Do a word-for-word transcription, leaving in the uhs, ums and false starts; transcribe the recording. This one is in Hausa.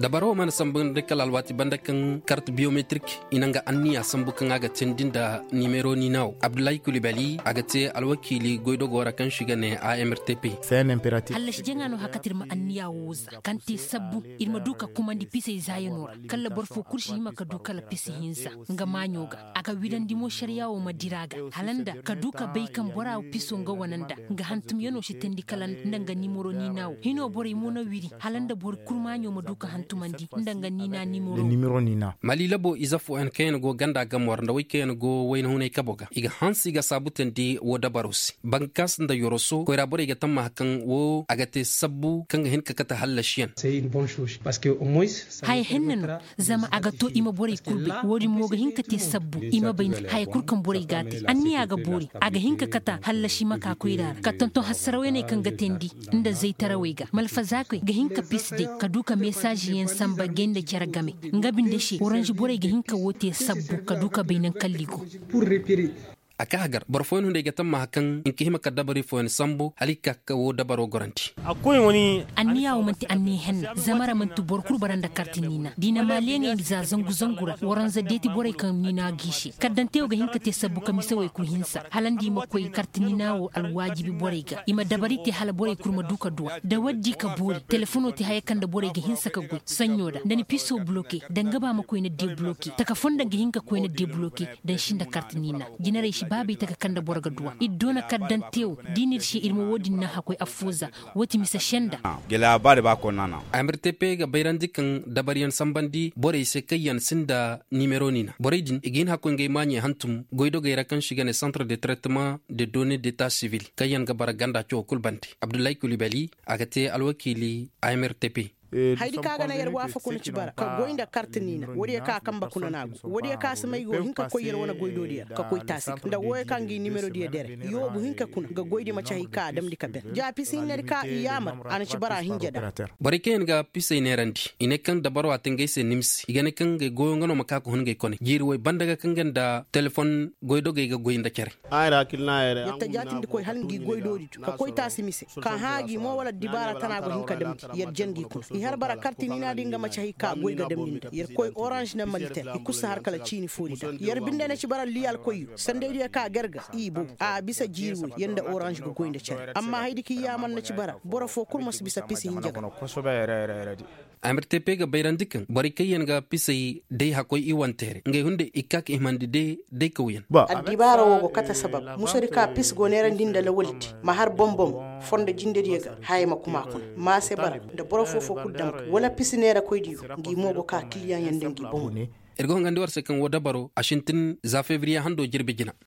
dabaro man sambun de kalal wati banda kan carte biométrique inanga anni asambu kan aga tendinda numero ni naw Abdoulaye Coulibaly agate alwakili goido gora kan shiga ne A M R T P. C'est un impératif. Allah jengano hakatir ma anniya wuza kanti sabbu irma duka kuma di pise zayanora kala borfo kurshi maka duka la pise hinsa nga manyoga aga widandi mo sharia o madiraga halanda ka duka bai kan bora piso nga wananda nga hantum yano shi tendi kalan ndanga nimero ni naw hino bore mo na wiri halanda bor kurmanyo ma duka hantumandi ndanga nina nimero Le numéro nina. Mali labo izafu en kayen go ganda gamwar nda wikayen go wayna hunay kaboga iga hansi ga sabutendi wo dabarusi bankas nda yoroso ko rabore ga tamma hakan wo agate sabbu kan hin kakata hallashiyan. C'est une bonne chose parce que au moins hay hennan zama agato ima bore kurbe wodi moga hinka te sabbu ima bayin hay kurkan bore gati anni aga bori aga hinka kata hallashi maka koira ka tonton hasarawe ne kan gatendi inda zai tarawega malfa zakoi ga hinka pisde ka duka message yen samba genda jaragame ngabin da shi orange bore ga hinka wote sabbu ka duka bainan kalligo pour repérer aka hagar barfoin hunde ga tamma hakan in kihima ka dabari foin sambo halika ka wo dabaro garanti Akwai wani anniya o manti anni hen zamara mantu borkur baranda kartinina dina malenge za zangu zangura waran za deti bore kan nina gishi kadante o ga hinka te sabbu ka misawai ku hinsa halandi makoy kartinina o alwajibi bore ga ima dabari te hala bore kurma duka duwa da waddi ka bori telefono te hayakan da bore ga hinsa ka gu sanyoda dani piso bloke danga ba makoy na de bloke taka fonda ga hinka koy na de bloke dan shinda kartinina jinare babi taka kanda borga duwa idona kaddantew dinir shi irmo wodin na hakoy afuza wati misa shenda gela bare ba ko nana. A M R T P ga bayrandi kan dabariyan sambandi bore se kayan sinda numero nina bore din igin hakon ngay manye hantum goido ga kan shiga ne centre de traitement de données d'état civil kayan ga baraganda cho kulbanti Abdoulaye Coulibaly agate alwakili A M R T P. haydi kaga na yar wafa kuna cibara ka goinda kartinina wodi ka kamba kuna nagu wodi ka samay go hinka ko yer wona goido dia ka koy tasik nda woy kangi numero dia dere yo bu hinka kuna ga goidi ma chahi ka dam di kabe ja pisin ner ka iyama an cibara hinjada bari ken ga pisay nerandi ine kan dabaro atengay se nimsi igane kan ga goyo ngano maka ko hongay kone jiri woy bandaga kan ganda telephone goido ga ga goinda kere Ayra kilna yere. yatta jatin di koy halngi goido di ka koy tasimisi ka haagi mo wala dibara tanago hinka dam yer jengi kuna har bara kartini na dinga mace hika goy ga demninda yer koy orange na malite ikusa har kala chini fodi da yer binde na ci bara liyal koy sande dia ka gerga ibo a bisa jiru yanda orange go goy nda cer amma haydi ki yaman na ci bara bora fo kurma su bisa pisi hinjaga Ko so ba yere yere. A M R T P ga bayrandikan bari kayan ga pisay dai hakoy iwantere ngay hunde ikak ihmandi de de kawyen Ba addibara wogo kata sabab musori ka pis go nera dinda la wolti ma har bombom fonda jinde diega hayma kuma kun ma se bara da bora fo fo kuddam wala pis nera koydiyo ngi mogo ka client yande ngi bomo ergo ngandi war se kan wo dabaro ashintin za février hando jirbe jina